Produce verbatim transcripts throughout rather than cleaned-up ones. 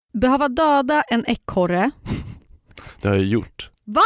Behöva döda en ekorre. Det har jag gjort. Va?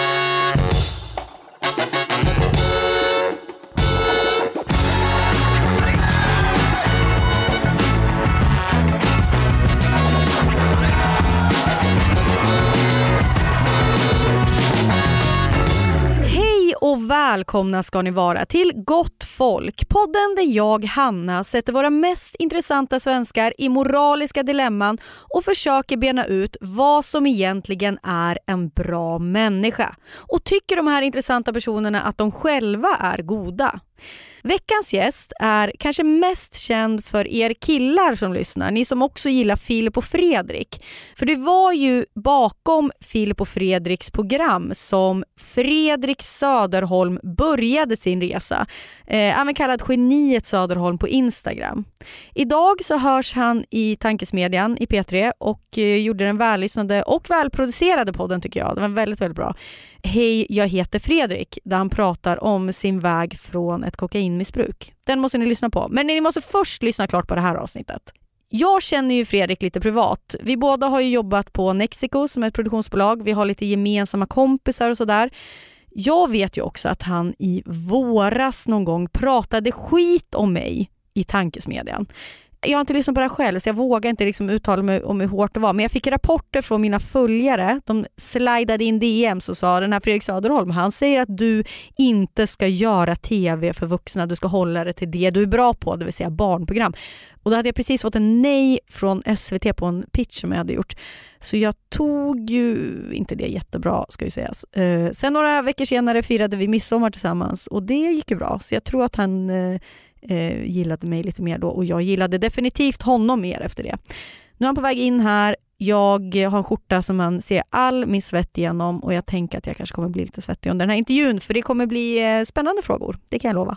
Och välkomna ska ni vara till Gott folk, podden där jag, Hanna, sätter våra mest intressanta svenskar i moraliska dilemman och försöker bena ut vad som egentligen är en bra människa. Och tycker de här intressanta personerna att de själva är goda? Veckans gäst är kanske mest känd för er killar som lyssnar, ni som också gillar Filip och Fredrik. För det var ju bakom Filip och Fredriks program som Fredrik Söderholm började sin resa. Eh, även kallad Geniet Söderholm på Instagram. Idag så hörs han i Tankesmedjan i P tre och eh, gjorde den vällyssnade och välproducerade podden tycker jag. Det var väldigt, väldigt bra. Hej, jag heter Fredrik, där han pratar om sin väg från ett kokainmissbruk. Den måste ni lyssna på. Men ni måste först lyssna klart på det här avsnittet. Jag känner ju Fredrik lite privat. Vi båda har ju jobbat på Nexico som är ett produktionsbolag. Vi har lite gemensamma kompisar och sådär. Jag vet ju också att han i våras någon gång pratade skit om mig i Tankesmedjan. Jag har inte lyssnat på det själv så jag vågar inte liksom uttala mig om hur hårt det var. Men jag fick rapporter från mina följare. De slidade in D Ms och sa den här Fredrik Söderholm, han säger att du inte ska göra tv för vuxna. Du ska hålla det till det du är bra på, det vill säga barnprogram. Och då hade jag precis fått en nej från S V T på en pitch som jag hade gjort. Så jag tog ju inte det jättebra ska vi säga. Uh, sen några veckor senare firade vi midsommar tillsammans och det gick ju bra. Så jag tror att han... Uh, Eh, gillade mig lite mer då och jag gillade definitivt honom mer efter det. Nu är han på väg in här. Jag har en skjorta som man ser all min svett igenom och jag tänker att jag kanske kommer bli lite svettig under den här intervjun för det kommer bli eh, spännande frågor. Det kan jag lova.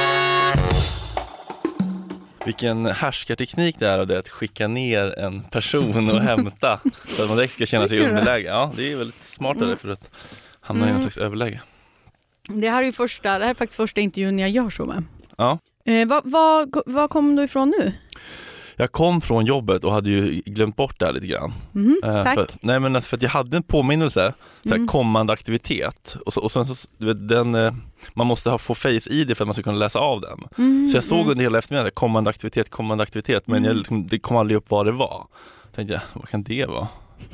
Vilken härskarteknik det är av det att skicka ner en person och hämta så att man direkt ska känna sig i underläge. Ja, det är väldigt smartare mm. för att hamna mm. i en slags överläge. Det här är ju första, det här är faktiskt första intervjun jag gör så med. Ja. Eh, vad, vad, vad kom du ifrån nu? Jag kom från jobbet och hade ju glömt bort det här lite grann. Mm, eh, tack. För, nej men för att jag hade en påminnelse, så här, mm. kommande aktivitet. Och, så, och sen så, du vet, den, eh, man måste ha, få face I D för att man ska kunna läsa av den. Mm, så jag såg mm. under hela eftermiddagen, kommande aktivitet, kommande aktivitet. Men mm. jag, det kom aldrig upp vad det var. Tänkte jag, vad kan det vara?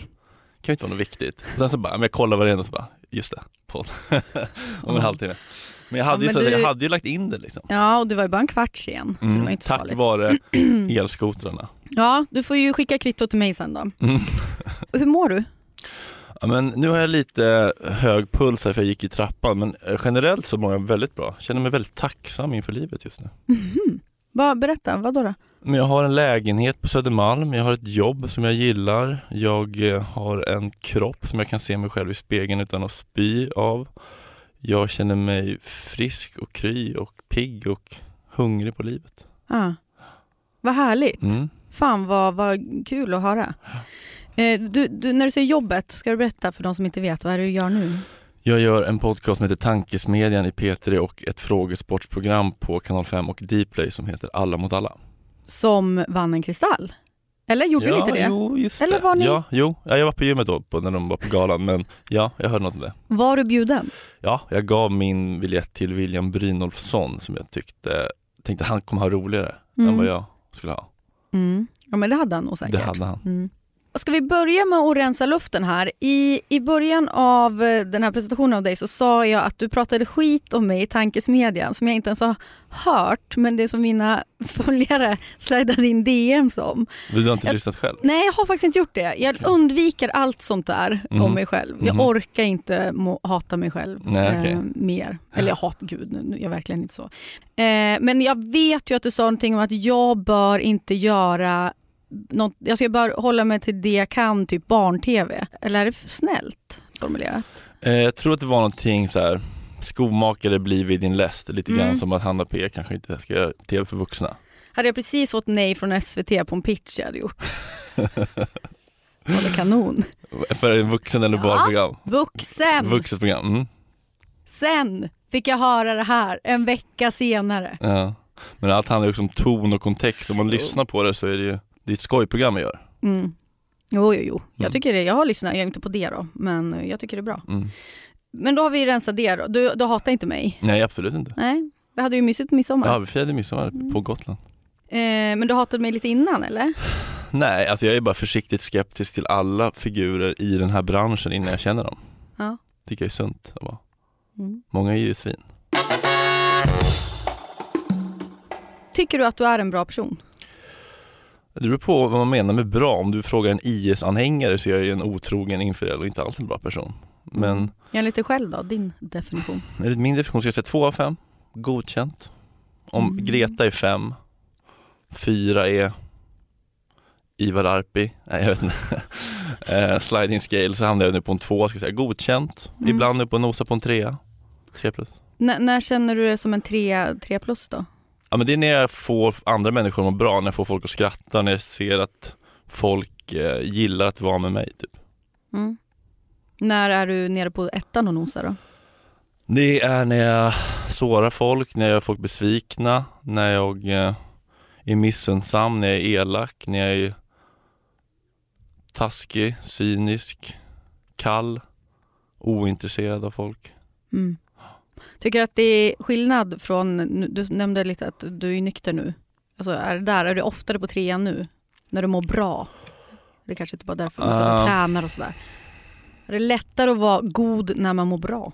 Det kan inte vara något viktigt. Och sen så bara, men jag kollar vad det är och så bara, just det, podd. Om en mm. halvtimme. Men jag hade, ja, men ju, så, du... jag hade ju lagt in det liksom. Ja, och du var ju bara en kvart sen. Så mm, det var inte tack farligt. vare elskotrarna. Ja, du får ju skicka kvitto till mig sen då. Mm. Hur mår du? Ja, men nu har jag lite hög puls här för jag gick i trappan. Men generellt så mår jag väldigt bra. Känner mig väldigt tacksam inför livet just nu. Mm. Vad, berätta, vad då då? Men jag har en lägenhet på Södermalm. Jag har ett jobb som jag gillar. Jag har en kropp som jag kan se mig själv i spegeln utan att spy av. Jag känner mig frisk och kry och pigg och hungrig på livet. Ah. Vad härligt. Mm. Fan vad, vad kul att höra. Eh, du, du, när du säger jobbet, ska du berätta för de som inte vet, vad är det du gör nu? Jag gör en podcast som heter Tankesmedjan i P tre och ett frågesportsprogram på Kanal fem och Dplay som heter Alla mot alla. Som vann en kristall? Eller gjorde ja, ni inte det? Jo, just Eller var det. Ni... Ja, jo. Ja, jag var på gymmet då på, när de var på galan, men ja, jag hörde något om det. Var du bjuden? Ja, jag gav min biljett till William Brynolfsson som jag tyckte, tänkte han kommer ha roligare mm. än vad jag skulle ha. Mm. Ja, men det hade han nog säkert. Det hade han. Mm. Ska vi börja med att rensa luften här? I, I början av den här presentationen av dig så sa jag att du pratade skit om mig i Tankesmedjan som jag inte ens har hört, men det är som mina följare slidade in D Ms om. Du har inte jag, lyssnat själv? Nej, jag har faktiskt inte gjort det. Jag okay. undviker allt sånt där mm. om mig själv. Jag mm. orkar inte må, hata mig själv Nej, okay. eh, mer. Eller jag hatar Gud, nu, jag är verkligen inte så. Eh, men jag vet ju att du sa någonting om att jag bör inte göra något, jag ska bara hålla mig till det jag kan, typ barn-tv. Eller är det för snällt formulerat? Eh, jag tror att det var någonting så här, skomakare blir vid din läst. Lite mm. grann som att Hanna P kanske inte ska göra tv för vuxna. Hade jag precis fått nej från S V T på en pitch jag hade gjort. Var det kanon? För en vuxen eller ja, barnprogram? Vuxen! Vuxet program, mm. Sen fick jag höra det här en vecka senare. Ja. Men allt handlar ju också om ton och kontext. Om man oh. lyssnar på det så är det ju det är ett skojprogram jag gör. Mm. Jo, jo, jo. Jag Mm. tycker det. Jag har lyssnat, jag är inte på det då, men jag tycker det är bra. Mm. Men då har vi rensat det då. Du, du hatar inte mig? Nej, absolut inte. Nej, vi hade ju mysigt på midsommar. Ja, vi firade midsommar Mm. på Gotland. Eh, men du hatade mig lite innan, eller? Nej, alltså jag är bara försiktigt skeptisk till alla figurer i den här branschen innan jag känner dem. Ja. Tycker jag är sunt att vara. Mm. Många är ju svin. Tycker du att du är en bra person? Det beror på vad man menar med bra. Om du frågar en I S-anhängare så är jag ju en otrogen infidel och inte alls en bra person. Men Jag är lite själv då, din definition. enligt min definition ska jag säga två av fem. Godkänt. Om Mm. Greta är fem, fyra är Ivar Arpi. Nej, jag vet inte. eh, sliding scale så hamnar jag nu på en två, ska jag säga. Godkänt. Mm. Ibland är på en nosa på en trea. Tre plus. N- när känner du det som en tre, tre plus då? Ja, men det är när jag får andra människor att må bra, när jag får folk att skratta, när jag ser att folk eh, gillar att vara med mig typ. Mm. När är du nere på ettan och nosar då? Det är när jag sårar folk, när jag gör folk besvikna, när jag eh, är missunnsam, när jag är elak, när jag är taskig, cynisk, kall, ointresserad av folk. Mm. Tycker att det är skillnad från, du nämnde lite att du är nykter nu. Alltså är det där, är du oftare på trean nu? När du mår bra? Det är kanske inte bara därför för att du Uh. tränar och sådär. Är det lättare att vara god när man mår bra?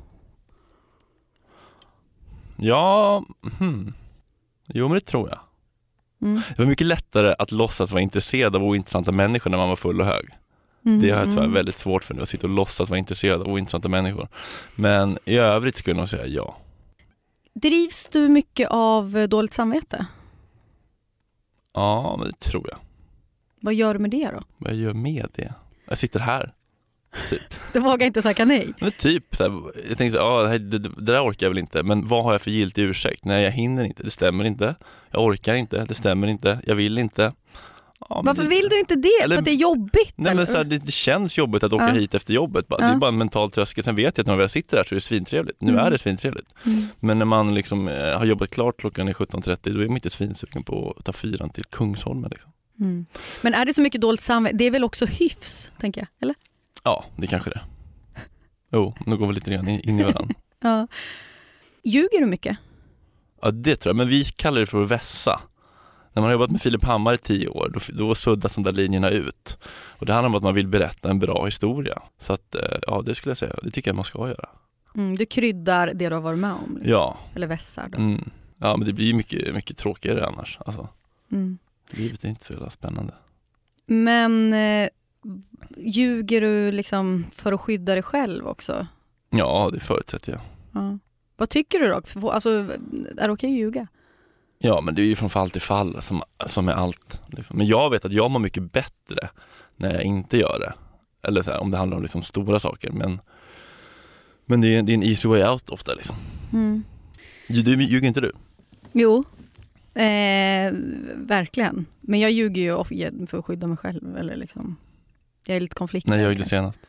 Ja, hmm. Jo men det tror jag. Mm. Det var mycket lättare att låtsas vara intresserad av ointressanta människor när man var full och hög. Mm. Det har jag tror jag Mm. väldigt svårt för nu, att sitta och låtsas vara intresserad av ointressanta människor. Men i övrigt skulle jag nog säga ja. Drivs du mycket av dåligt samvete? Ja, men det tror jag. Vad gör du med det då? Vad jag gör med det? Jag sitter här. Typ. Du vågar inte tacka nej. Men typ, så här, jag tänkte så här, ah, det, det, det där orkar jag väl inte. Men vad har jag för giltig ursäkt? Nej, jag hinner inte, det stämmer inte. Jag orkar inte, det stämmer inte. Jag vill inte. Ja, men Varför det, vill du inte det? Eller- För att det är jobbigt? Nej, eller? men så här, det, det känns jobbigt att åka Ja. hit efter jobbet. Bara, Ja. Det är bara en mental tröskel. Sen vet jag att när jag sitter där så är det svintrevligt. Nu Mm. är det svintrevligt. Mm. Men när man liksom, eh, har jobbat klart klockan är sjutton trettio, då är man inte svinsugen på att ta fyran till Kungsholmen. Liksom. Mm. Men är det så mycket dåligt samvete? Det är väl också hyfs, tänker jag, eller? Ja, det kanske det. Jo, nu går vi lite grann in, in i varandra. Ja. Ljuger du mycket? Ja, det tror jag. Men vi kallar det för att vässa. När man har jobbat med Filip Hammar i tio år, då, då suddas de där linjerna ut. Och det handlar om att man vill berätta en bra historia. Så att, eh, ja, det skulle jag säga. Det tycker jag man ska göra. Mm, du kryddar det du har varit med om. Liksom. Ja. Eller vässar då. Mm. Ja, men det blir ju mycket, mycket tråkigare annars. Alltså, Mm. livet är inte så jävla spännande. Men eh, ljuger du liksom för att skydda dig själv också? Ja, det förutsätter jag. Ja. Vad tycker du då? Alltså, är det okej att ljuga? Ja, men det är ju från fall till fall som, som är allt. Liksom. Men jag vet att jag mår mycket bättre när jag inte gör det. Eller så här, om det handlar om liksom stora saker. Men, men det, är, det är en easy way out ofta. Liksom. Mm. Du, du, ljuger inte du? Jo, eh, verkligen. Men jag ljuger ju of- för att skydda mig själv. Eller liksom, jag är lite konflikträdd. När jag gjorde det kanske. senast.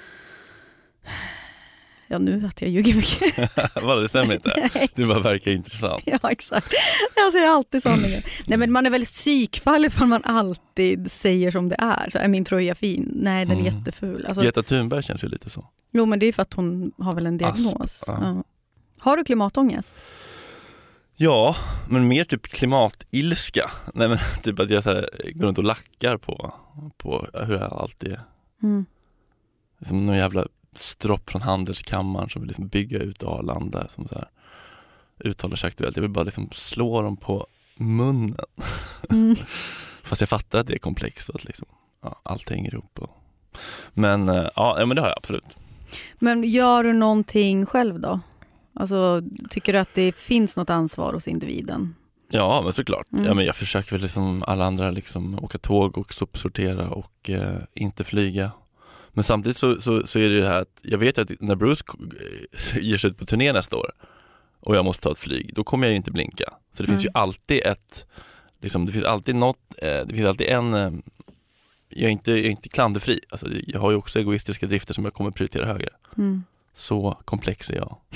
Ja, nu att jag ljuger mycket. Vad, det stämmer inte? Nej. Du bara verkar intressant. Ja, exakt. Jag säger alltid sanningen. Nej, men man är väldigt psykfall ifall man alltid säger som det är. Så är min tröja fin? Nej, den är Mm. jätteful. Alltså, Greta Thunberg känns ju lite så. jo, men det är för att hon har väl en diagnos. Asp, ja. Ja. Har du klimatångest? Ja, men mer typ klimatilska. Nej, men typ att jag så här, går runt och lackar på, på hur jag alltid är. Mm. Som någon jävla stropp från handelskammaren som vill liksom bygga ut Arlanda, som så här uttalar sig aktuellt. Jag vill bara liksom slå dem på munnen. Mm. Fast jag fattar att det är komplext och att liksom, ja, allt hänger ihop. Och... Men, ja, ja, men det har jag absolut. Men gör du någonting själv då? Alltså, tycker du att det finns något ansvar hos individen? Ja, men såklart. Mm. Ja, men jag försöker väl liksom alla andra liksom åka tåg och sopsortera och eh, inte flyga. Men samtidigt så, så, så är det här att jag vet att när Bruce ger sig ut på turné nästa år och jag måste ta ett flyg, då kommer jag ju inte blinka. Så det Mm. finns ju alltid ett, liksom, det finns alltid något, eh, det finns alltid en, eh, jag är inte, jag är inte klanderfri. Alltså, jag har ju också egoistiska drifter som jag kommer prioritera högre. Mm. Så komplex är jag.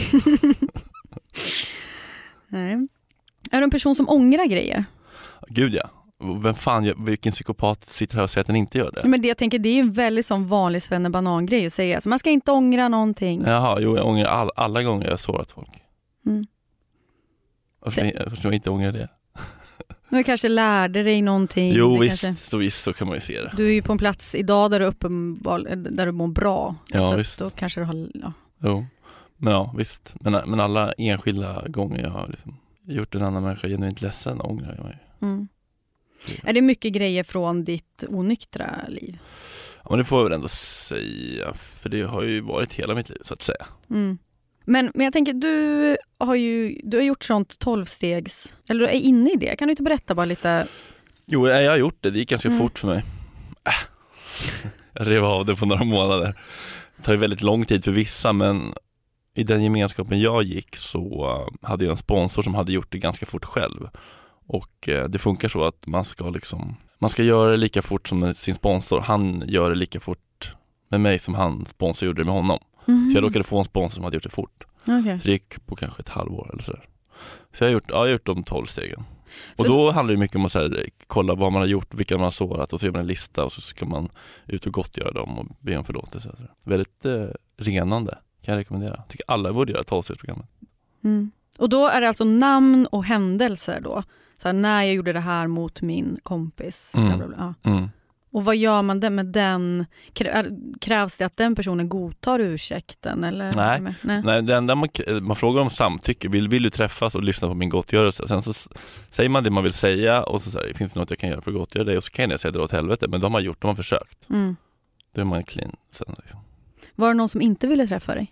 Nej. Är du en person som ångrar grejer? Gud ja. Vem fan, vilken psykopat sitter här och säger att den inte gör det? Men det jag tänker, det är ju en väldigt sån vanlig svennebanan-grej att säga. Så man ska inte ångra någonting. Jaha, jo, jag ångrar all, alla gånger jag har sårat folk. Mm. Varför, det... varför jag inte ångrar det? Du kanske lärde dig någonting. Jo, det visst, kanske... så visst, så kan man ju se det. Du är ju på en plats idag där du, uppenbar... där du mår bra. Ja, så visst. Då kanske du har... Ja. Jo, men ja, visst. Men, men alla enskilda gånger jag har liksom gjort en annan människa genuint ledsen ångrar jag mig. Mm. Det... Är det mycket grejer från ditt onyktra liv? Ja, men det får jag väl ändå säga. För det har ju varit hela mitt liv, så att säga. Mm. Men, men jag tänker, du har ju du har gjort sånt tolvstegs, eller du är inne i det. Kan du inte berätta bara lite? Jo, jag har gjort det. Det gick ganska mm. fort för mig. Äh. Jag rev av det på några månader. Det tar ju väldigt lång tid för vissa, men i den gemenskapen jag gick så hade jag en sponsor som hade gjort det ganska fort själv. Och det funkar så att man ska liksom man ska göra det lika fort som med sin sponsor. Han gör det lika fort med mig som han sponsor gjorde det med honom. Mm. Så jag råkade få en sponsor som hade gjort det fort. Okay. Så det gick på kanske ett halvår eller sådär. Så jag har gjort, ja, jag har gjort de tolv stegen. Och för då handlar det mycket om att så här, kolla vad man har gjort, vilka man har sårat, och så gör man en lista och så ska man ut och gottgöra dem och be om förlåtelse. Väldigt eh, renande, kan jag rekommendera. Jag tycker alla borde göra tolv-stegsprogrammet. Mm. Och då är det alltså namn och händelser då? Så här, när jag gjorde det här mot min kompis. Mm. Bla bla bla. Mm. Och vad gör man med den? Krävs det att den personen godtar ursäkten? Eller? Nej, Nej. Nej det enda man, man frågar om samtycke. Vill, vill du träffas och lyssna på min gottgörelse? Sen så säger man det man vill säga och så säger finns det något jag kan göra för att gottgöra dig? Och så kan jag säga det åt helvete. Men de har gjort, de har försökt. Mm. Då är man clean sen liksom. Var det någon som inte ville träffa dig?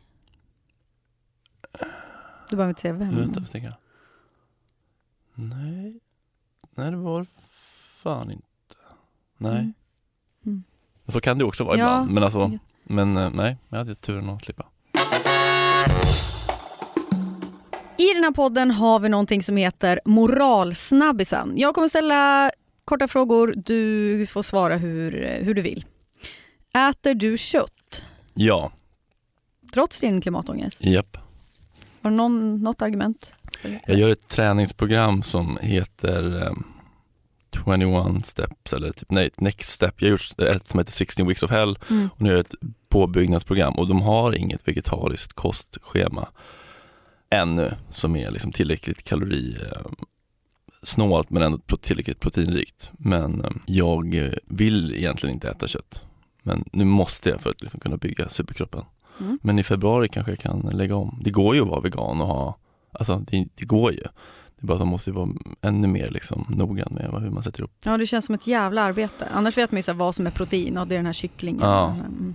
Du bara inte säga vem. Jag vet inte, tänker jag. Nej. Nej, det var fan inte. Nej. Mm. Mm. Så kan det också vara ja, ibland. Men, alltså, men nej, jag hade turen att slippa. I den här podden har vi någonting som heter moralsnabbisen. Jag kommer ställa korta frågor. Du får svara hur, hur du vill. Äter du kött? Ja. Trots din klimatångest? Japp. Har du någon, något argument? Jag gör ett träningsprogram som heter um, tjugoett steps eller typ nej, next step. Jag har gjort ett som heter sexton weeks of hell mm. och nu är det ett påbyggnadsprogram och de har inget vegetariskt kostschema ännu som är liksom tillräckligt kalori um, snålt men ändå tillräckligt proteinrikt. Men um, jag vill egentligen inte äta kött. Men nu måste jag för att liksom kunna bygga superkroppen. Mm. Men i februari kanske jag kan lägga om. Det går ju att vara vegan och ha, alltså det, det går ju. Det är bara att man måste vara ännu mer liksom noggrann med hur man sätter upp. Ja, det känns som ett jävla arbete. Annars vet man ju så här, vad som är protein och det är den här kycklingen. Ja. Mm.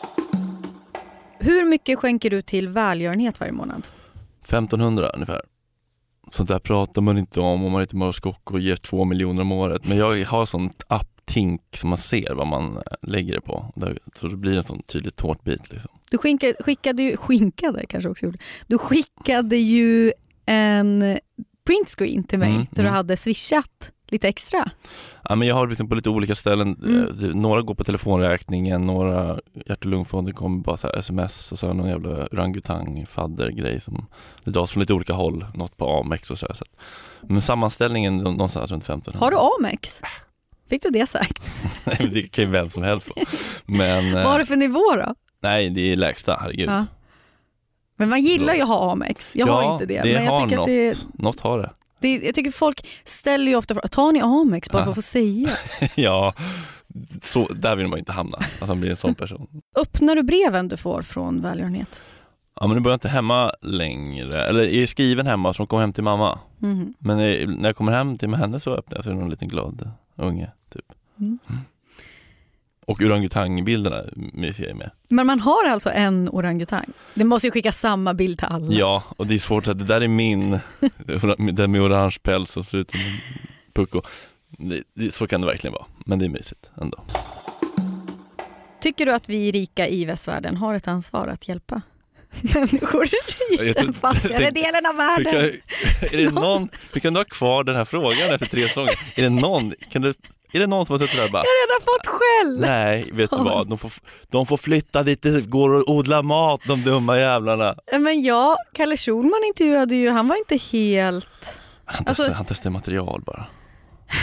Hur mycket skänker du till välgörenhet varje månad? femtonhundra ungefär. Sånt där pratar man inte om om man inte mår skock och ger två miljoner om året. Men jag har sånt app-tink som man ser vad man lägger det på. Så det blir en sån tydlig tårtbit liksom. Du skickade, skickade ju, skinkade kanske också gjorde. Du skickade ju en printscreen till mig mm, där mm. du hade swishat lite extra. Ja, men jag har liksom på lite olika ställen. Mm. Några går på telefonräkningen, några hjärt- och lungfonden kommer bara så här sms och så har någon jävla orangutang fadder-grej som det dras från lite olika håll. Något på Amex och så här. Så. Men sammanställningen någonstans runt femton. Har du Amex? Fick du det sagt? Nej, det kan ju vem som helst få. Men, vad har du för nivå då? Nej, det är lägsta, herregud. Ja. Men man gillar ju att ha Amex. Jag ja, har inte det. det men jag har tycker något. Att det, något har det. det. Jag tycker folk ställer ju ofta frågan, tar ni Amex bara ja. för att få säga? Ja, så, där vill man inte hamna. Att man blir en sån person. Öppnar du breven du får från välgörenhet? Ja, men nu börjar jag inte hemma längre. Eller är skriven hemma så de kommer hem till mamma. Mm. Men när jag kommer hem till med henne så öppnar jag så är det någon liten glad unge typ. Mm. Mm. Och orangutangbilderna myser jag med. Men man har alltså en orangutang. Det måste ju skicka samma bild till alla. Ja, och det är svårt att det där är min. Den med orange päls och ser ut som en pucko. Det, det, så kan det verkligen vara. Men det är mysigt ändå. Tycker du att vi rika i västvärlden har ett ansvar att hjälpa människor i den fattigare delen av världen? Kan, är det någon, hur kan du ha kvar den här frågan efter tre säsonger? Är det någon, kan du... Är det någon som har suttit där och bara... Jag har redan fått skäll! Nej, vet du vad? De får, de får flytta dit, det går och odla mat, de dumma jävlarna. Men ja, Kalle Schulman intervjuade ju, han var inte helt... Han testade, alltså, han testade material bara.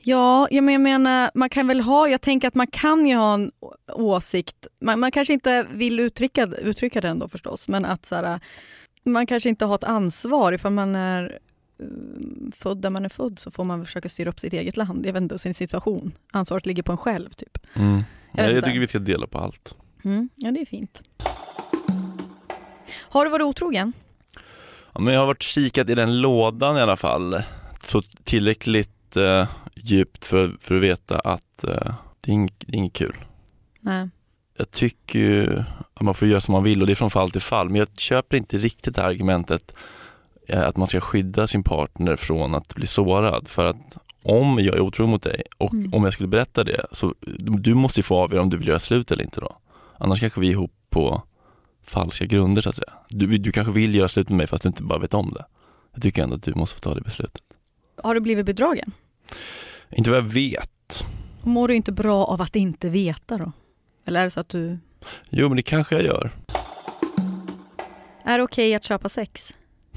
Ja, jag menar, man kan väl ha, jag tänker att man kan ju ha en åsikt. Man, man kanske inte vill uttrycka, uttrycka den då förstås, men att så här, man kanske inte har ett ansvar ifall man är um, född där man är född, så får man försöka styra upp sitt eget land. Jag vet inte, sin situation. Ansvaret ligger på en själv typ. Mm. Jag, ja, jag tycker vi ska dela på allt. Mm. Ja, det är fint. Har du varit otrogen? Ja, men jag har varit kikat i den lådan i alla fall. Så tillräckligt uh, djupt för, för att veta att uh, det, är inget, det är inget kul. Nej. Jag tycker ju att man får göra som man vill och det är från fall till fall. Men jag köper inte riktigt det här argumentet uh, att man ska skydda sin partner från att bli sårad. För att om jag är otrogen mot dig och mm. om jag skulle berätta det, så du måste ju få avgöra om du vill göra slut eller inte då. Annars kanske vi är ihop på falska grunder så att säga. Du, du kanske vill göra slut med mig fast du inte bara vet om det. Jag tycker ändå att du måste få ta det beslutet. Har du blivit bedragen? Inte vad jag vet. Mår du inte bra av att inte veta då? Eller är det så att du... Jo, men det kanske jag gör. Är det okej att köpa sex?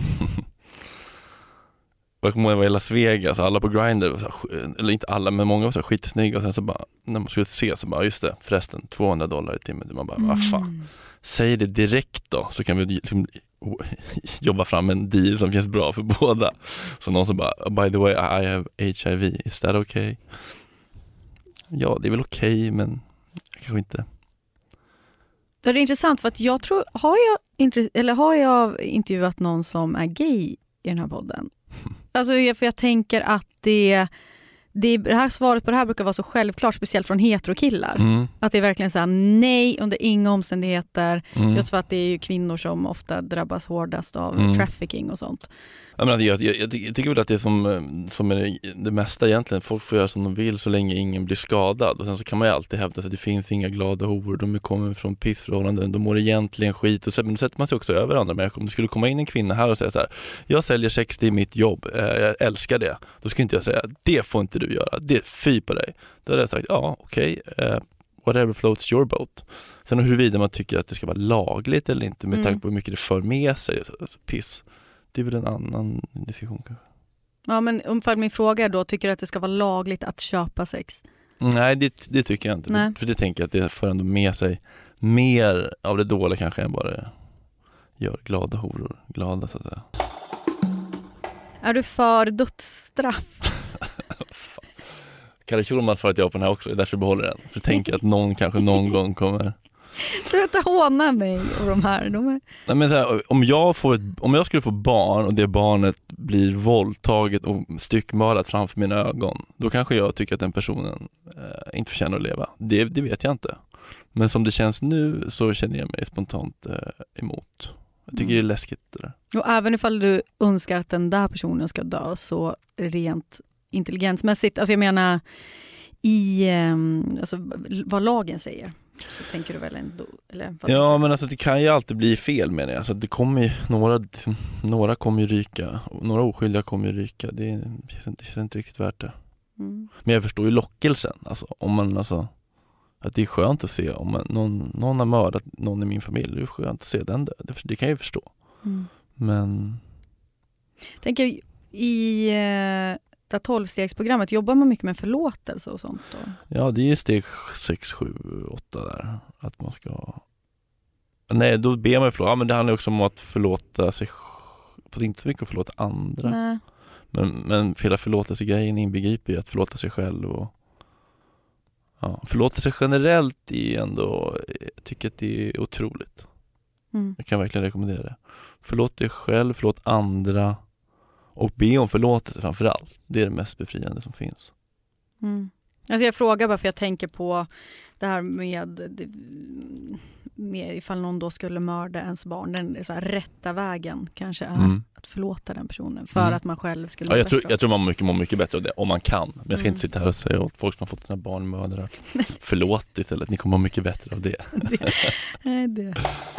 Jag kommer ihåg jag var i Las Vegas, alla på Grindr var så här, eller inte alla, men många var så här skitsnygga och sen så bara, när man skulle se så bara, just det, förresten, tvåhundra dollar i timmen. Man bara, vad fan, säg det direkt då, så kan vi liksom jobba fram en deal som känns bra för båda. Så någon som bara, by the way, I have H I V, is that okay? Ja, det är väl okej, okay, men kanske inte. Det är intressant för att jag tror, har jag, eller har jag intervjuat någon som är gay i den här podden? Alltså för jag tänker att det, det, det här svaret på det här brukar vara så självklart, speciellt från heterokillar. Mm. Att det är verkligen så här, nej under inga omständigheter. Mm. Just för att det är ju kvinnor som ofta drabbas hårdast av mm. trafficking och sånt. Jag, menar, jag, jag, jag tycker väl att det är som, som är det, det mesta egentligen. Folk får göra som de vill så länge ingen blir skadad. Och sen så kan man ju alltid hävda att det finns inga glada horor. De kommer från pissförhållanden. De mår egentligen skit. Och sen sätter man sig också över andra människor. Om det skulle komma in en kvinna här och säga så här: jag säljer sex, det är mitt jobb. Jag älskar det. Då skulle inte jag säga, det får inte du göra. Det är fy på dig. Då hade jag sagt, ja okej. Okay, uh, whatever floats your boat. Sen huruvida man tycker att det ska vara lagligt eller inte med mm. tanke på hur mycket det för med sig. Alltså, piss. Det är väl en annan diskussion kanske. Ja, men umfall min fråga då, tycker du att det ska vara lagligt att köpa sex? Nej, det, det tycker jag inte. Nej. För det tänker jag att det för ändå med sig mer av det dåliga kanske än bara det gör glada horor. Glada så att säga. Är du för dödsstraff? Kalle Schulman för att jag på den här också, det är därför jag behåller den. För jag tänker att någon kanske någon gång kommer... Sluta håna mig och de här. De är... Nej, men så här, om, jag får ett, om jag skulle få barn och det barnet blir våldtaget och styckmördat framför mina ögon, då kanske jag tycker att den personen eh, inte förtjänar att leva. Det, det vet jag inte. Men som det känns nu så känner jag mig spontant eh, emot. Jag tycker mm. det är läskigt det där. Och även ifall du önskar att den där personen ska dö, så rent intelligensmässigt, alltså jag menar i eh, alltså, vad lagen säger. Så tänker du väl ändå, eller ja, men alltså det kan ju alltid bli fel menar jag. Alltså det kommer ju, några, liksom, några kommer ju ryka, några oskyldiga kommer ju ryka. Det är, det känns inte riktigt värt det. Mm. Men jag förstår ju lockelsen. Alltså, om man, alltså, att det är skönt att se om man, någon, någon har mördat någon i min familj. Det är skönt att se den där. Det, det kan jag ju förstå. Mm. Men... Tänker i... Eh... tolvstegsprogrammet, jobbar man mycket med förlåtelse och sånt då? Ja, det är steg sex, sju, åtta där. Att man ska... Nej, då ber man förlåta. Ja, men det handlar också om att förlåta sig. Fast inte så mycket att förlåta andra. Nej. Men, men hela förlåtelsegrejen inbegriper ju att förlåta sig själv. Och, ja, förlåta sig generellt är ändå... Jag tycker att det är otroligt. Mm. Jag kan verkligen rekommendera det. Förlåt dig själv, förlåt andra. Och be om förlåtelse framför allt. Det är det mest befriande som finns. Mm. Alltså jag frågar bara för jag tänker på det här med, med ifall någon då skulle mörda ens barn. Den så här rätta vägen kanske är mm. att förlåta den personen. För mm. att man själv skulle... Ja, jag, tror, jag tror man mår mycket, mår mycket bättre av det. Om man kan. Men jag ska mm. inte sitta här och säga åt folk som har fått sina barn mördare. Förlåt istället. Ni kommer må mycket bättre av det. det, nej, det.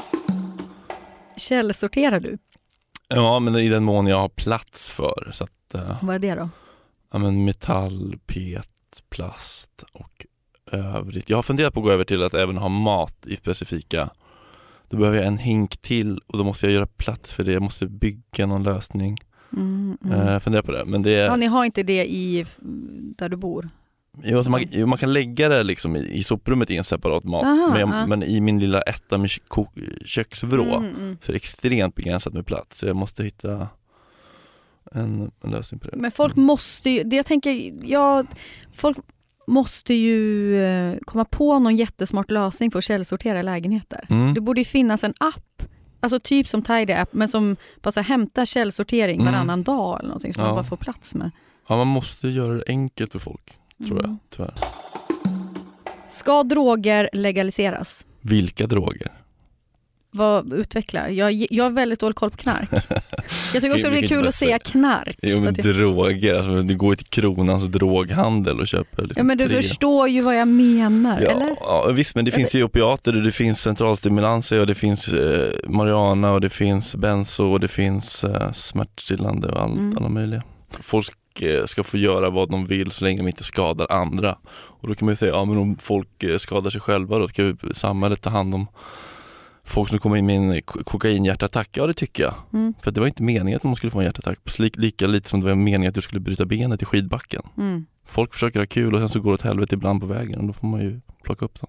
Källsorterar du? Ja, men i den mån jag har plats för. Så att, uh, vad är det då? Ja, men metall, pet, plast och övrigt. Jag har funderat på att gå över till att även ha mat i specifika. Då behöver jag en hink till och då måste jag göra plats för det. Jag måste bygga någon lösning. Mm, mm. Uh, fundera på det. Men det är... Ja, ni har inte det i där du bor? Jo, alltså man, jo, man kan lägga det liksom i, i soprummet i en separat mat. Aha, men, jag, aha. men i min lilla etta med kok- köksvrå Mm, mm. så är det extremt begränsat med plats. Så jag måste hitta en, en lösning på det. Men folk måste ju, det jag tänker, ja, folk måste ju eh, komma på någon jättesmart lösning för att källsortera lägenheter. Mm. Det borde ju finnas en app, alltså typ som Tidy App, men som bara så här, hämtar källsortering Mm. varannan dag eller någonting som Ja. man bara får plats med. Ja, man måste göra det enkelt för folk, tror Mm. jag, tyvärr. Ska droger legaliseras? Vilka droger? Vad utveckla? Jag, jag har väldigt dålig koll på knark. Jag tycker också Vi det är kan kul inte att säga knark. Jo, men För att jag, droger, alltså, du går till Kronans droghandel och köper liksom ja, men du tre. förstår ju vad jag menar, Ja, eller? ja, visst, men det finns ju opiater och det finns centralstimulanser och det finns eh, marijuana och det finns benzo och det finns eh, smärtstillande och allt, Mm. alla möjliga. Folk eh, ska få göra vad de vill så länge de inte skadar andra. Och då kan man ju säga, ja men om folk eh, skadar sig själva då ska ju samhället ta hand om folk som kommer in med en kokainhjärtattack. Ja, det tycker jag. Mm. För det var inte meningen att man skulle få en hjärtattack. Lika, lika lite som det var meningen att du skulle bryta benet i skidbacken. Mm. Folk försöker ha kul och sen så går det åt helvete ibland på vägen och då får man ju plocka upp dem.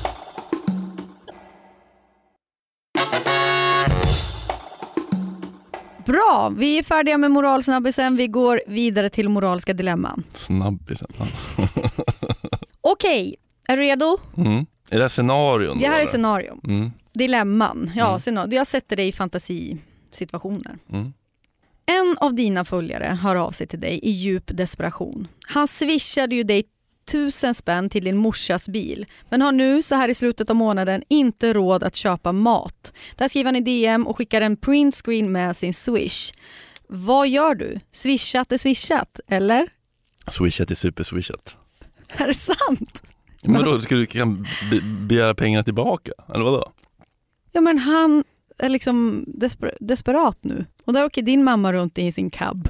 Bra, vi är färdiga med moralsnabbisen. Vi går vidare till moraliska dilemman. Snabbisen. Ja. Okej, är du redo? Mm. Är det här scenarion? Det här då, är eller? scenario. Mm. Dilemman. Ja, Mm. scenario. Jag sätter dig i fantasisituationer. Mm. En av dina följare hör av sig till dig i djup desperation. Han swishade ju dig tusen spänn till din morsas bil, men har nu så här i slutet av månaden inte råd att köpa mat. Där skriver han i D M och skickar en printscreen med sin swish. Vad gör du? Swishat är swishat, eller? Swishat är super-swishat. Är det sant? Men då ska du kan be- begära pengarna tillbaka, eller vadå? Ja, men han är liksom desper- desperat nu. Och där åker din mamma runt i sin cab.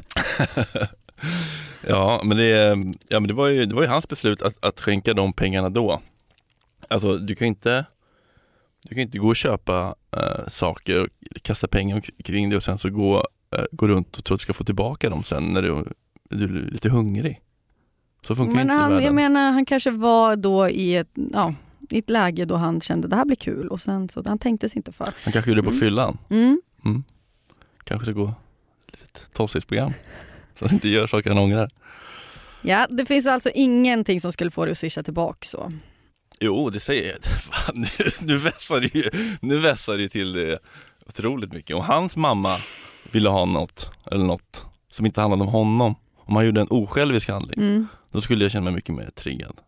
Ja, men det, ja, men det, var, ju, det var ju hans beslut att, att skänka de pengarna då. Alltså, du kan inte, du kan inte gå och köpa äh, saker och kasta pengar kring det och sen så gå, äh, gå runt och tro att du ska få tillbaka dem sen när du, du är lite hungrig. Så funkar Men inte han, världen. jag menar, han kanske var då i ett, ja, i ett läge då han kände det här blir kul och sen så han tänkte sig inte för. Han kanske gjorde det på Mm. fyllan. Mm. Mm. Kanske det går ett litet tolvstegsprogram så att inte gör saker han ångrar. Ja, det finns alltså ingenting som skulle få dig att swisha tillbaka så. Jo, det säger jag. Fan, nu, nu vässar det ju, nu vässar det till det otroligt mycket. Om hans mamma ville ha något eller något som inte handlade om honom, om han gjorde en osjälvisk handling, Mm. då skulle jag känna mig mycket mer triggad.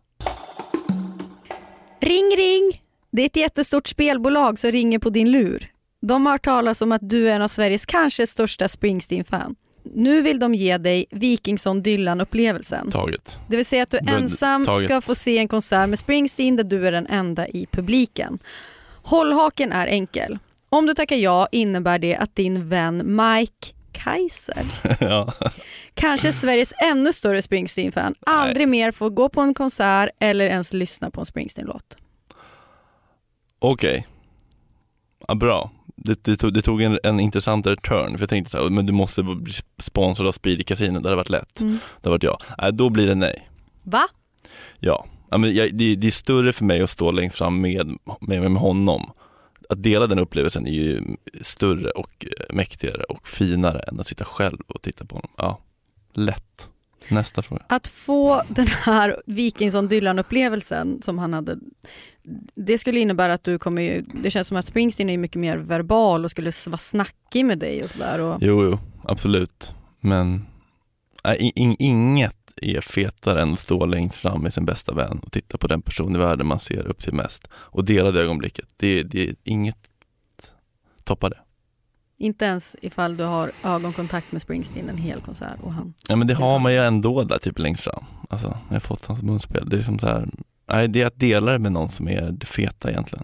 Ring, ring! Det är ett jättestort spelbolag som ringer på din lur. De har hört talas om att du är en av Sveriges kanske största Springsteen-fan. Nu vill de ge dig Vikingsson-Dylan-upplevelsen. Taget. Det vill säga att du Bra, ensam taget. ska få se en konsert med Springsteen där du är den enda i publiken. Hållhaken är enkel. Om du tackar ja innebär det att din vän Mike Kaiser, Ja. kanske Sveriges ännu större Springsteen-fan, aldrig mer får gå på en konsert eller ens lyssna på en Springsteen-låt. Okej. Ja, bra. Det, det, tog, det tog en, en intressantare turn. För jag tänkte så här, men du måste bli sponsrad av Speedy Casino. Det hade varit lätt. Mm. Det hade varit ja. Nej, då blir det nej. Va? Ja. Ja, men jag, det, det är större för mig att stå längst fram med, med, med honom. Att dela den upplevelsen är ju större och mäktigare och finare än att sitta själv och titta på honom. Ja, lätt. Nästa fråga. Att få den här Vikingsson-Dylan-upplevelsen som han hade, det skulle innebära att du kommer ju, det känns som att Springsteen är mycket mer verbal och skulle vara snackig med dig och sådär. Och... Jo, jo, absolut. Men nej, in, inget är fetare än att stå längst fram med sin bästa vän och titta på den person i världen man ser upp till mest och dela det ögonblicket. Det, det är inget toppar det. Inte ens ifall du har ögonkontakt med Springsteen en hel konsert och han... Ja, men det har man ju ändå där typ längst fram. Alltså, jag har fått hans munspel. Det är liksom så här, nej, det är att dela det med någon som är det feta egentligen.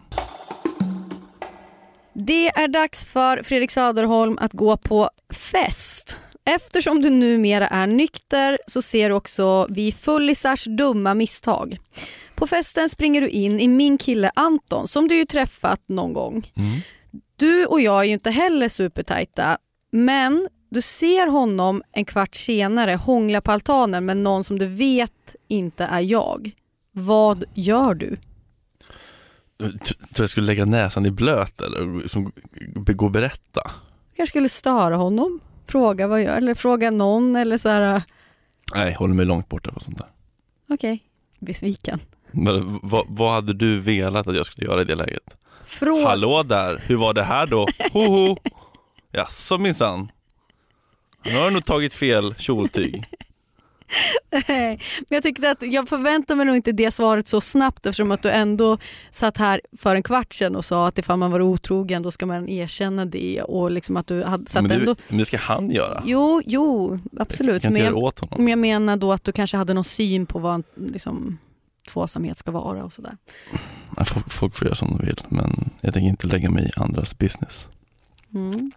Det är dags för Fredrik Söderholm att gå på fest. Eftersom du numera är nykter så ser du också vi fullisars dumma misstag. På festen springer du in i min kille Anton som du ju träffat någon gång. Mm. Du och jag är ju inte heller supertajta, men Du ser honom en kvart senare hångla på altanen med någon som du vet inte är jag. Vad gör du? Tror jag skulle lägga näsan i blöt eller liksom gå och berätta. Jag skulle störa honom. Fråga vad jag eller fråga någon eller så här. Nej, håller mig långt borta från sånt där. Okej, okay. Besviken. Men vad, vad hade du velat att jag skulle göra i det läget? Frå... Hallå där, hur var det här då? Hoho! Ja, så minsann. Nu har du nog tagit fel kjoltyg. Men jag tyckte att jag förväntar mig nog inte det svaret så snabbt eftersom att du ändå satt här för en kvart sedan och sa att ifall man var otrogen då ska man erkänna det och liksom att du hade satt men det, ändå... Men det ska han göra. Jo, jo, absolut. Jag kan inte men, göra åt honom. Men jag menar då att du kanske hade någon syn på vad liksom, tvåsamhet ska vara och sådär. Folk, folk får göra som de vill men jag tänker inte lägga mig i andras business. Mm.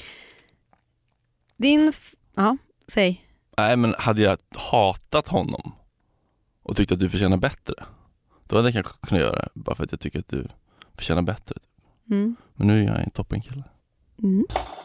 Din... F- ja, säg. Nej, men hade jag hatat honom och tyckt att du förtjänar bättre, då hade jag kanske kunnat göra det bara för att jag tycker att du förtjänar bättre. Mm. Men nu är jag en toppenkille. Mm.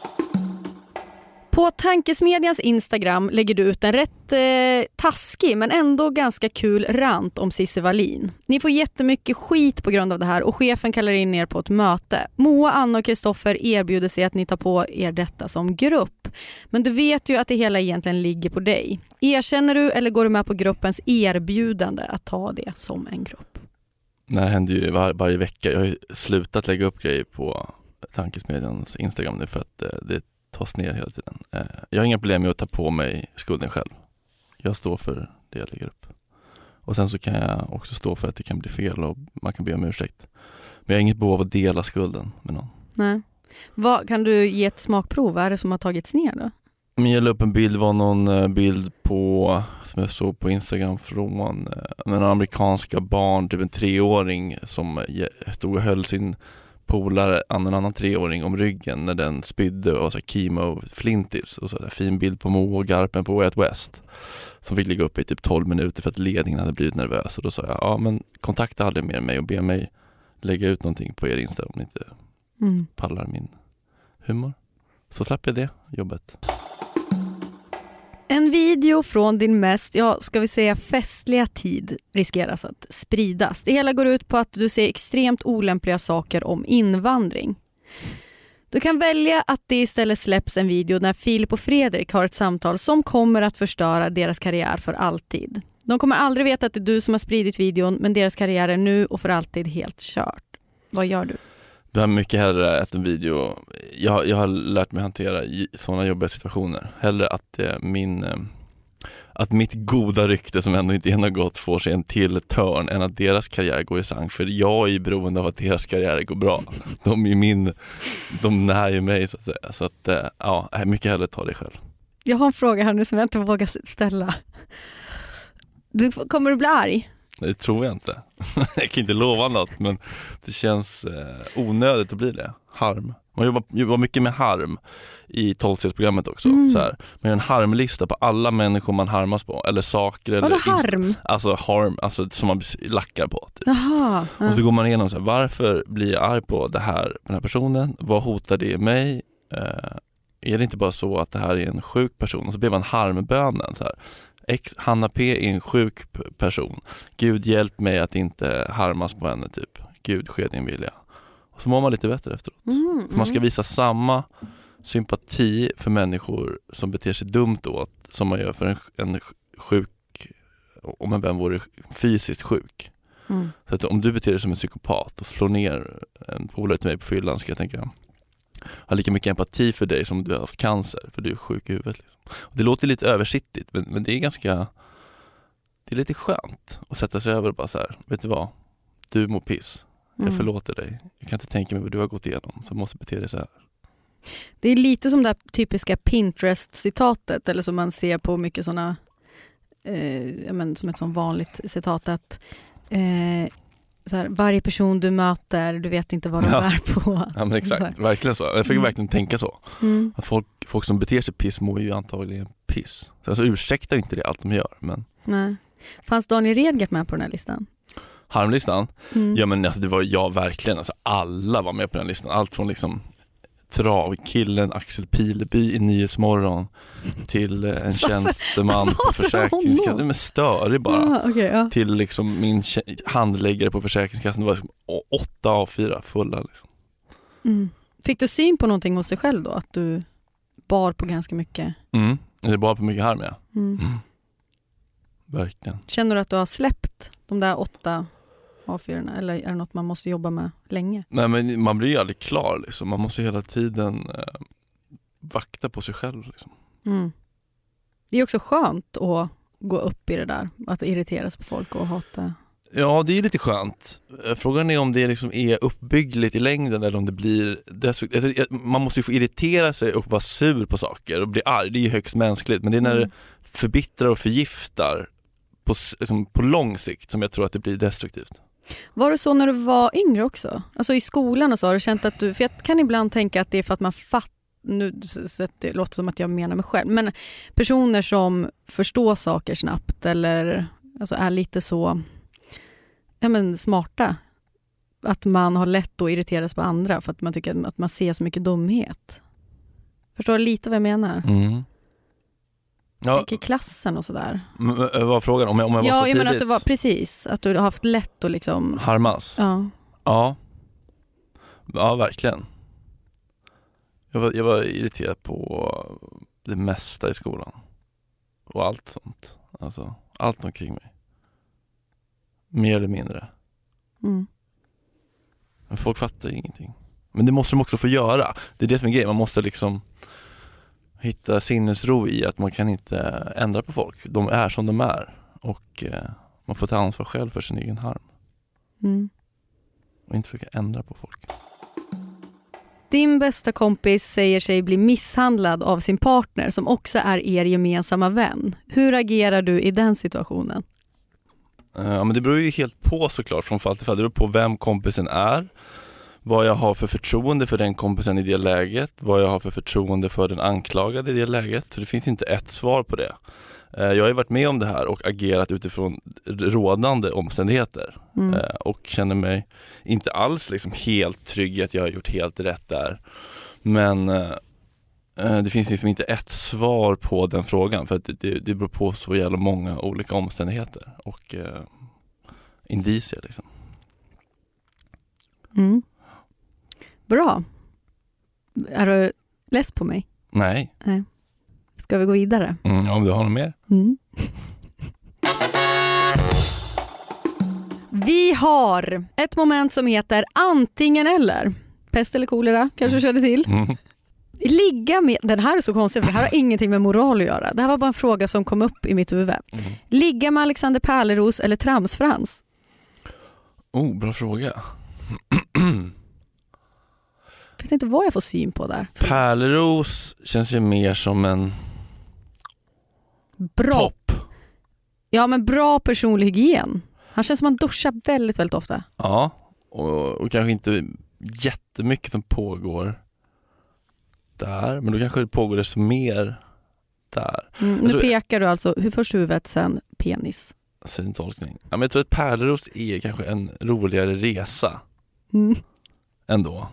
På Tankesmedjans Instagram lägger du ut en rätt eh, taskig men ändå ganska kul rant om Cissi Wallin. Ni får jättemycket skit på grund av det här och chefen kallar in er på ett möte. Moa, Anna och Kristoffer erbjuder sig att ni tar på er detta som grupp. Men du vet ju att det hela egentligen ligger på dig. Erkänner du eller går du med på gruppens erbjudande att ta det som en grupp? Det här händer ju var, varje vecka. Jag har ju slutat lägga upp grejer på Tankesmedjans Instagram nu för att eh, det tas ner hela tiden. Jag har inga problem med att ta på mig skulden själv. Jag står för det jag lägger upp. Och sen så kan jag också stå för att det kan bli fel och man kan be om ursäkt. Men jag har inget behov av att dela skulden med någon. Nej. Vad, kan du ge ett smakprov? Vad är det som har tagits ner då? Men jag la upp en bild, var någon bild på som jag såg på Instagram från en amerikanska barn, typ en treåring som stod och höll sin polare, en annan treåring om ryggen när den spydde och så chemo flintis och så där fin bild på Mo och Garpen på Way Out West som fick ligga upp i typ tolv minuter för att ledningen hade blivit nervös och då sa jag, ja men kontakta aldrig mer mig och be mig lägga ut någonting på er Insta om ni inte mm. pallar min humor. Så slapp jag det jobbet. En video från din mest, ja ska vi säga festliga tid riskeras att spridas. Det hela går ut på att du säger extremt olämpliga saker om invandring. Du kan välja att det istället släpps en video när Filip och Fredrik har ett samtal som kommer att förstöra deras karriär för alltid. De kommer aldrig veta att det är du som har spridit videon men deras karriär är nu och för alltid helt kört. Vad gör du? Du har mycket hellre att en video, jag, jag har lärt mig hantera sådana jobbiga situationer. Hellre att, eh, min, eh, att mitt goda rykte som ändå inte har gått får sig en till törn än att deras karriär går i sang. För jag är ju beroende av att deras karriär går bra. De är min, de när ju mig så att säga. Så att, eh, ja, mycket hellre ta det själv. Jag har en fråga här nu som jag inte vågar ställa. Du, kommer du bli arg? Det tror jag inte. Jag kan inte lova något, men det känns eh, onödigt att bli det. Harm. Man jobbar, jobbar mycket med harm i tolvstegsprogrammet också. Mm. Så här. Man gör en harmlista på alla människor man harmas på. Eller saker. Vadå eller harm? Inst- alltså harm, alltså som man lackar på. Typ. Jaha, ja. Och så går man igenom så här, varför blir jag arg på det här, på den här personen? Vad hotar det mig? Eh, är det inte bara så att det här är en sjuk person? Och så blir man harmbönen så här. Ex, Hanna P är en sjuk p- person. Gud hjälp mig att inte harmas på henne typ. Gud ske din vilja. Och så mår man lite bättre efteråt. Mm, för man ska visa samma sympati för människor som beter sig dumt åt som man gör för en, en sjuk, om en vän vore fysiskt sjuk. Mm. Så att om du beter dig som en psykopat och slår ner en polare till mig på fyllan ska jag tänka ha lika mycket empati för dig som du har haft cancer för du är sjuk i huvudet. Liksom. Och det låter lite översittigt men, men det är ganska det är lite skönt att sätta sig över och bara så här, vet du vad? Du mår piss. Jag mm. förlåter dig. Jag kan inte tänka mig vad du har gått igenom så måste bete dig så här. Det är lite som det här typiska Pinterest-citatet eller som man ser på mycket sådana eh, jag men, som ett sånt vanligt citat att eh, så här, varje person du möter, du vet inte vad de ja. bär på. Ja, men exakt, verkligen så. Jag fick mm. verkligen tänka så. Mm. Att folk, folk som beter sig piss mår ju antagligen piss. Så alltså, ursäktar inte det allt de gör. Men... Nej. Fanns Daniel Redgert med på den här listan? Harmlistan? Mm. Ja men alltså, det var jag verkligen. Alltså, alla var med på den listan. Allt från liksom travkillen Axel Pileby i Nyhetsmorgon till en tjänsteman på Försäkringskassan. Det är störig bara. Ah, okay, ja. Till liksom min handläggare på Försäkringskassan. Det var åtta av fyra fulla. Liksom. Mm. Fick du syn på någonting hos dig själv då? Att du bar på ganska mycket? Mm, det bar på mycket harm, ja. Mm. Mm. Verkligen. Känner du att du har släppt de där åtta A fyra, eller är det något man måste jobba med länge? Nej, men man blir ju aldrig klar liksom. Man måste hela tiden eh, vakta på sig själv liksom. Mm. Det är också skönt att gå upp i det där, att irriteras på folk och hata. Ja, det är lite skönt. Frågan är om det liksom är uppbyggligt i längden eller om det blir destruktivt. Man måste ju få irritera sig och vara sur på saker och bli arg. Det är ju högst mänskligt, men det är när mm. det förbittrar och förgiftar på, liksom, på lång sikt som jag tror att det blir destruktivt. Var det så när du var yngre också? Alltså i skolan och så har du känt att du, för jag kan ibland tänka att det är för att man fattar, nu det låter som att jag menar mig själv, men personer som förstår saker snabbt eller alltså är lite så ja, men smarta, att man har lätt att irriteras på andra för att man tycker att man ser så mycket dumhet. Förstår du lite vad jag menar? Mm. Ja. Tänk i klassen och sådär. Vad var frågan? Om jag, om jag var ja, så jag menar tidigt? att du var precis, att du har haft lätt att liksom harmas? Ja. Ja. Ja, verkligen. Jag var, jag var irriterad på det mesta i skolan. Och allt sånt. Alltså, allt omkring mig. Mer eller mindre. Mm. Men folk fattar ju ingenting. Men det måste de också få göra. Det är det som är grejen. Man måste liksom hitta sinnesro i att man kan inte ändra på folk. De är som de är. Och eh, man får ta ansvar själv för sin egen harm. Mm. Och inte försöka ändra på folk. Din bästa kompis säger sig bli misshandlad av sin partner som också är er gemensamma vän. Hur agerar du i den situationen? Ja, men det beror ju helt på såklart från fall till fall. Det beror på vem kompisen är, vad jag har för förtroende för den kompisen i det läget, vad jag har för förtroende för den anklagade i det läget. Så det finns inte ett svar på det. Jag har ju varit med om det här och agerat utifrån rådande omständigheter. Mm. Och känner mig inte alls liksom helt trygg att jag har gjort helt rätt där. Men det finns liksom inte ett svar på den frågan för att det, det beror på så jävla många olika omständigheter och eh, indicier liksom. Mm. Bra. Är du less på mig? Nej. Nej. Ska vi gå vidare? Mm, om du har något mer. Mm. Vi har ett moment som heter antingen eller. Pest eller kolera, kanske känner till. Mm. Ligga med, den här är så konstig för det här har ingenting med moral att göra. Det här var bara en fråga som kom upp i mitt huvud. Mm. Ligga med Alexander Pärleros eller Tramsfrans? Oh, bra fråga. Jag vet inte vad jag får syn på där. Pärleros känns ju mer som en bra. Topp. Ja, men bra personlig hygien. Han känns som han duschar väldigt, väldigt ofta. Ja, och, och kanske inte jättemycket som pågår där, men då kanske det pågår det så mer där. Mm, nu tror, pekar du alltså hur först huvudet, sen penis. Sin tolkning. Ja, men jag tror att Pärleros är kanske en roligare resa mm. ändå.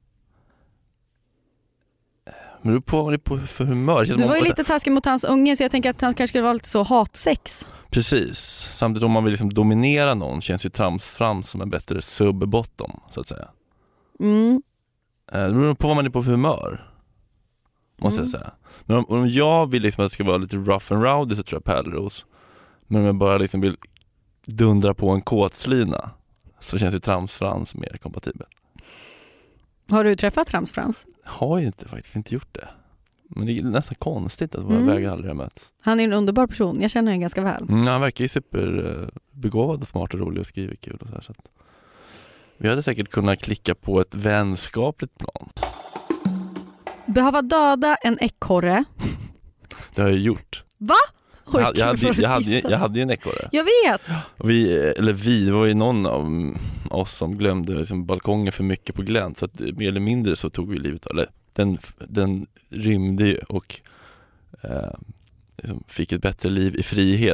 Men du på det på för humör. Du var ju lite taskig mot hans unge så jag tänker att han kanske skulle vara lite så hatsex. Precis. Samtidigt om man vill liksom dominera någon känns ju Tramsfrans som en bättre sub-bottom så att säga. Mm. Det beror på vad man är på för humör. Måste mm. jag säga. Men om, om jag vill liksom att det ska vara lite rough and rowdy så tror jag Pärleros. Men om jag bara liksom vill dundra på en kåtslina så känns ju Tramsfrans mer kompatibel. Har du träffat Tramsfrans? Har ju inte, faktiskt inte gjort det. Men det är nästan konstigt att våra mm. vägar aldrig har mötts. Han är en underbar person, jag känner honom ganska väl. Mm, han verkar ju superbegåvad och smart och rolig och skriver kul och så här, så att vi hade säkert kunnat klicka på ett vänskapligt plan. Behöva döda en ekorre. Det har jag gjort. Va? Oj, jag, jag, hade, jag, hade, jag hade ju en ekorre. Jag vet. Och vi, eller vi, det var ju någon av oss som glömde liksom balkongen för mycket på glänt. Så att mer eller mindre så tog vi livet. Eller, den, den rymde ju och eh, liksom fick ett bättre liv i frihet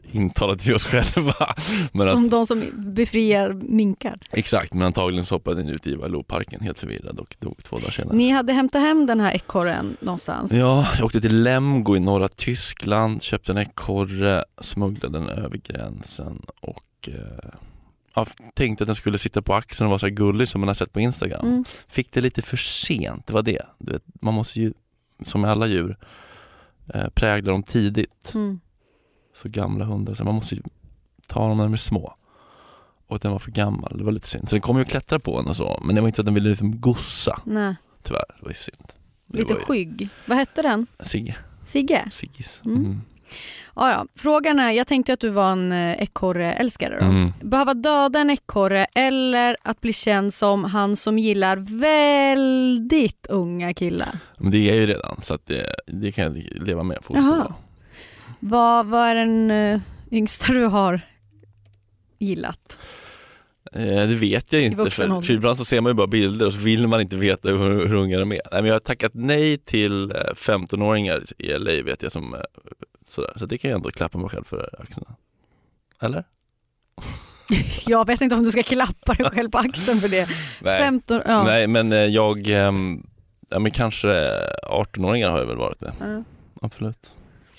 intalat till oss själva. Men som att, de som befriar minkar. exakt, men antagligen så hoppade den ut i Valloparken helt förvirrad och dog två dagar senare. Ni hade hämtat hem den här ekorren någonstans? Ja, jag åkte till Lemgo i norra Tyskland, köpte en ekorre, smugglade den över gränsen och eh, jag tänkte att den skulle sitta på axeln och vara så här gullig som man har sett på Instagram. Mm. Fick det lite för sent, det var det. Du vet, man måste ju, som med alla djur, eh, prägla dem tidigt. Mm. Så gamla hundar, så man måste ju ta dem när de är små. Och den var för gammal, det var lite synd. Så den kom ju att klättra på en och så, men det var inte att den ville liksom gossa. Nej. Tyvärr, det var ju synd. Det lite ju... skygg. Vad hette den? Sigge. Sigge? Siggis. Mm. Mm. Ja, ja. Frågan är, jag tänkte att du var en ekorre-älskare då. Mm. Behöva döda en ekorre eller att bli känd som han som gillar väldigt unga killar? Men det är jag ju redan, så att det, det kan jag leva med. Jaha. Vad, vad är den uh, yngsta du har gillat? Eh, det vet jag inte. För, för ibland så ser man ju bara bilder och så vill man inte veta hur, hur unga de är. Nej, men jag har tackat nej till femtonåringar i L A, vet jag, som sådär. Så det kan jag ändå klappa mig själv för axeln. Eller? Jag vet inte om du ska klappa dig själv på axeln för det. Nej, femton, ja. Nej men jag ja, men kanske artonåringar har jag väl varit med. Mm. Absolut.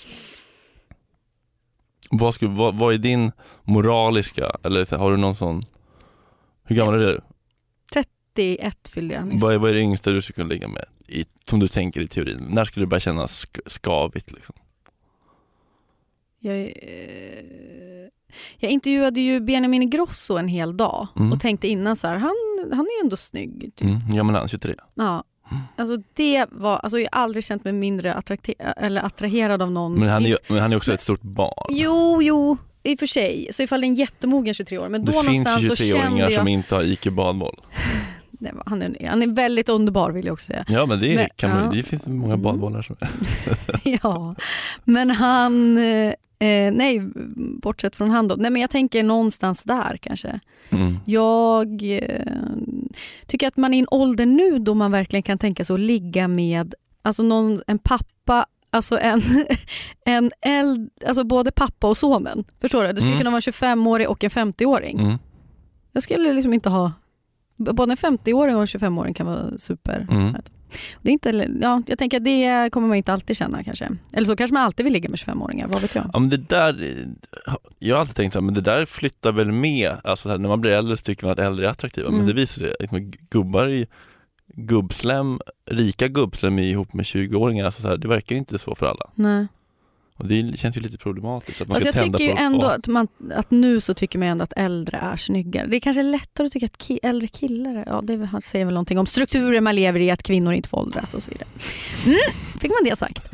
Vad, skulle, vad, vad är din moraliska, eller har du någon sån, hur gammal är du? trettioett fyllde jag nyss. Vad är, vad är det yngsta du skulle kunna ligga med i, som du tänker i teorin? När skulle du börja känna sk- skavigt liksom? Jag, eh, jag intervjuade ju Benjamin Ingrosso en hel dag mm. och tänkte innan så här, han, han är ändå snygg typ. Mm. Ja men han är tjugotre. Ja. Alltså det var, alltså jag har aldrig känt mig mindre attrakt- eller attraherad av någon. Men han är ju, men han är också ett stort barn. Jo, jo, i och för sig. Så ifall det är en jättemogen tjugotre år. Men då det någonstans finns så kände jag... som inte har I Q badboll. Nej, han, är, han är väldigt underbar vill jag också säga. Ja, men det, är, men, kan man, ja. det finns många badbollar som är. Ja, men han... Eh, nej, bortsett från han då. Nej, men jag tänker någonstans där kanske. Mm. Jag eh, tycker att man är i en ålder nu då man verkligen kan tänka sig att ligga med alltså någon, en pappa, alltså en, en eld, alltså både pappa och sonen. Förstår du? Det skulle mm. kunna vara en tjugofemårig och en femtioåring. Mm. Jag skulle liksom inte ha, både en femtioåring och en tjugofemåring kan vara super. Mm. Det är inte, ja, jag tänker att det kommer man inte alltid känna kanske. Eller så kanske man alltid vill ligga med tjugofemåringar, vad vet jag? Ja, men det där, jag har alltid tänkt så, men det där flyttar väl med. Alltså när man blir äldre så tycker man att äldre är attraktiva. Mm. Men det visar sig att gubbar i gubbslem, rika gubbslem ihop med tjugoåringar, alltså så här, det verkar inte så för alla. Nej. Och det känns ju lite problematiskt. Att man alltså ska jag tända tycker på, ju ändå och... att, man, att nu så tycker man ändå att äldre är snyggare. Det är kanske lättare att tycka att ki- äldre killar är, ja det säger väl någonting om strukturer man lever i, att kvinnor inte får åldras och så vidare. Mm, fick man det sagt.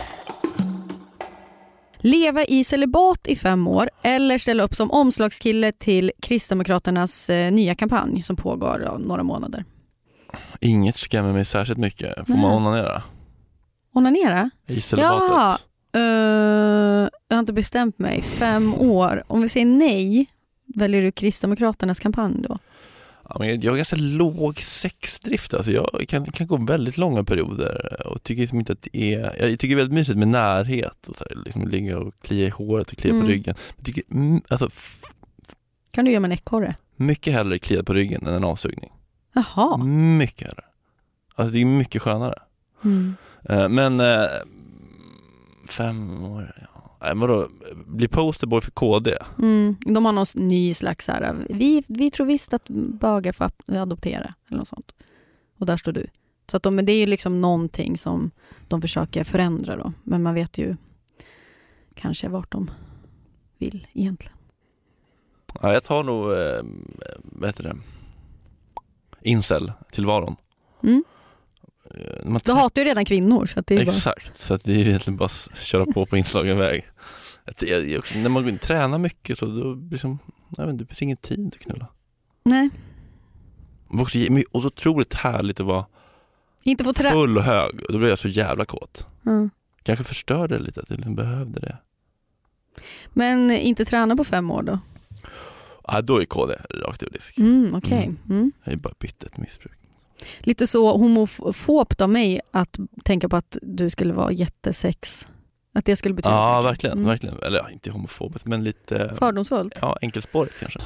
Leva i celibat i fem år eller ställa upp som omslagskille till Kristdemokraternas eh, nya kampanj som pågår ja, några månader. Inget skrämmer mig särskilt mycket. Får Nej. man onanera? Onanera? I celibatet? Ja. Uh, jag har inte bestämt mig. Fem år. Om vi säger nej, väljer du Kristdemokraternas kampanj då? Ja, men jag har ganska låg sexdrift. Alltså jag kan, kan gå väldigt långa perioder och tycker liksom inte att det är... Jag tycker det är väldigt mysigt med närhet. Och så här, liksom ligga och klia i håret och klia mm. på ryggen. Jag tycker, alltså, f- kan du göra med en ekorre? Mycket hellre klia på ryggen än en avsugning. Jaha. Mycket hellre. Alltså det är mycket skönare. Mm. Uh, men... Uh, Fem år, ja. Äh, vadå? Blir posterboy för K D? Mm, de har någon ny slags här. Vi, vi tror visst att bögar får adoptera eller något sånt. Och där står du. Så att de, men det är ju liksom någonting som de försöker förändra då. Men man vet ju kanske vart de vill egentligen. Ja, jag tar nog, eh, vad heter det? Incel tillvaron. Mm. Man Då hatar ju redan kvinnor så att det är exakt, bara... så att det är egentligen bara att köra på på inslagen väg. Att det är också, när man går in, tränar mycket så då liksom, jag vet inte, det finns ingen tid att knulla. Nej. Och så, och så otroligt härligt att vara inte få trä- full och hög. Och då blir jag så jävla kåt. Mm. Kanske förstörde det lite att jag liksom behövde det. Men inte träna på fem år då? Ja, då är K D rakt ur disk. Mm, okej. Okay. Mm. Mm. Jag är bara bytt ett missbruk. Lite så homofobt av mig att tänka på att du skulle vara jättesex Att det skulle betyda Ja, mycket. verkligen, Mm. verkligen. Eller ja, inte homofobiskt, men lite... Fördomsfullt. Ja, enkelspårigt kanske.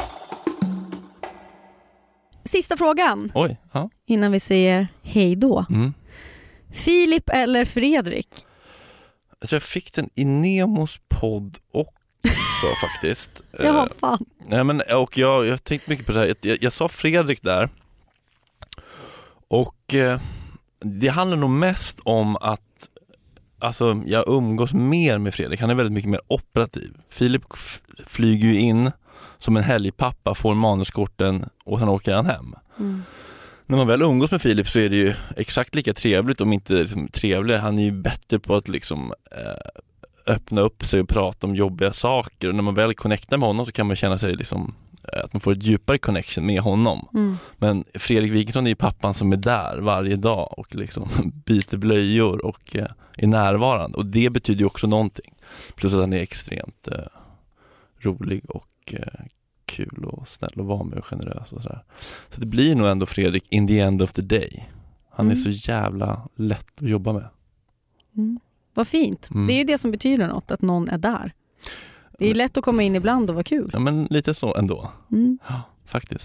Sista frågan Oj, ja. innan vi säger hej då. Mm. Filip eller Fredrik? Jag tror jag fick den i Nemos podd också faktiskt. Ja, fan. Nej, men, och jag, jag tänkte mycket på det här. Jag, jag sa Fredrik där. Och eh, det handlar nog mest om att alltså, jag umgås mer med Fredrik. Han är väldigt mycket mer operativ. Filip f- flyger ju in som en helgpappa, får manuskorten och sen åker han hem. Mm. När man väl umgås med Filip så är det ju exakt lika trevligt, om inte liksom, trevligt. Han är ju bättre på att liksom, eh, öppna upp sig och prata om jobbiga saker. Och när man väl connectar med honom så kan man känna sig liksom, eh, att man får ett djupare connection med honom. Mm. Men Fredrik Wikingsson är ju pappan som är där varje dag och liksom byter blöjor och eh, är närvarande. Och det betyder ju också någonting. Plus att han är extremt eh, rolig och eh, kul och snäll och var med och generös och sådär. Så det blir nog ändå Fredrik in the end of the day. Han Mm. är så jävla lätt att jobba med. Mm. Vad fint. Mm. Det är ju det som betyder något, att någon är där. Det är ju lätt att komma in ibland och vara kul. Ja, men lite så ändå. Mm. Ja, faktiskt.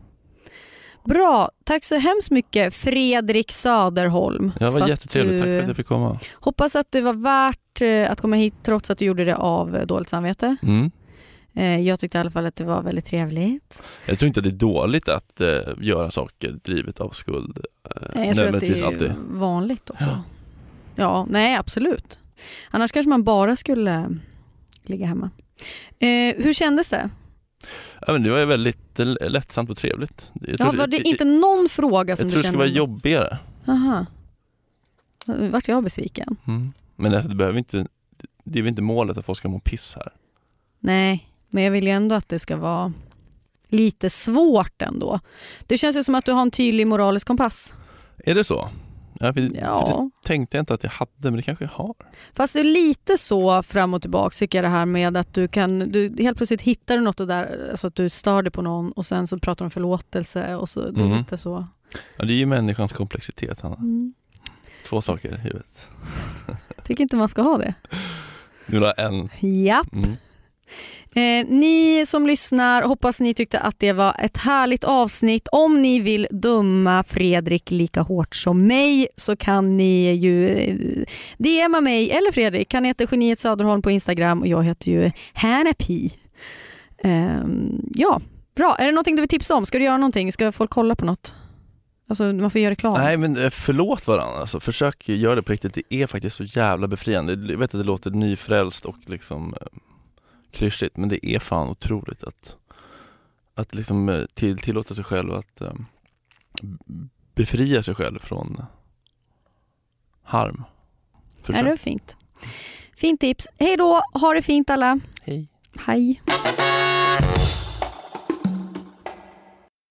Bra, tack så hemskt mycket Fredrik Söderholm. Ja, det för var att jättetrevligt. du- Tack för att jag fick komma. Hoppas att det var värt eh, att komma hit trots att du gjorde det av eh, dåligt samvete. Mm. Eh, Jag tyckte i alla fall att det var väldigt trevligt. Jag tror inte att det är dåligt att eh, göra saker drivet av skuld. Eh, Nej, jag tror att det nödvändigtvis är alltid. vanligt också. Ja. Ja. nej absolut. Annars kanske man bara skulle ligga hemma. Eh, hur kändes det? Ja, men det var ju väldigt eh, lättsamt och trevligt. Jag Ja, tror, var det jag, inte någon fråga jag som tror du det kände? skulle vara jobbigare. Aha. Vart jag besviken? Mm. Men alltså, det, behöver inte, det är väl inte målet att folk ska må piss här. Nej, men jag vill ju ändå att det ska vara lite svårt ändå. Det känns ju som att du har en tydlig moralisk kompass. Är det så? Ja, för, Ja. för det tänkte jag inte att jag hade, men det kanske jag har. Fast det är lite så fram och tillbaka tycker jag det här med att du kan, du helt plötsligt hittar du något där, alltså att du stör dig på någon och sen så pratar du om förlåtelse och så det är Mm. lite så. Ja, det är ju människans komplexitet, Hanna. Mm. Två saker i huvudet. Tycker inte man ska ha det. Du vill ha en. Japp. Mm. Eh, ni som lyssnar, hoppas ni tyckte att det var ett härligt avsnitt. Om ni vill döma Fredrik lika hårt som mig så kan ni ju eh, D M-a mig eller Fredrik. Han heter Geniet Söderholm på Instagram och jag heter ju Hanna P. Eh, ja, bra. Är det någonting du vill tipsa om? Ska du göra någonting? Ska folk kolla på något? Alltså man får göra reklam. Nej, men eh, förlåt varandra. Alltså, försök göra det på riktigt. Det är faktiskt så jävla befriande. Jag vet att det låter nyfrälst och liksom eh, klyschigt, men det är fan otroligt att, att liksom eh, till, tillåta sig själv att eh, befria sig själv från harm. Är det fint? Fint tips. Hej då, ha det fint alla. Hej. Hej.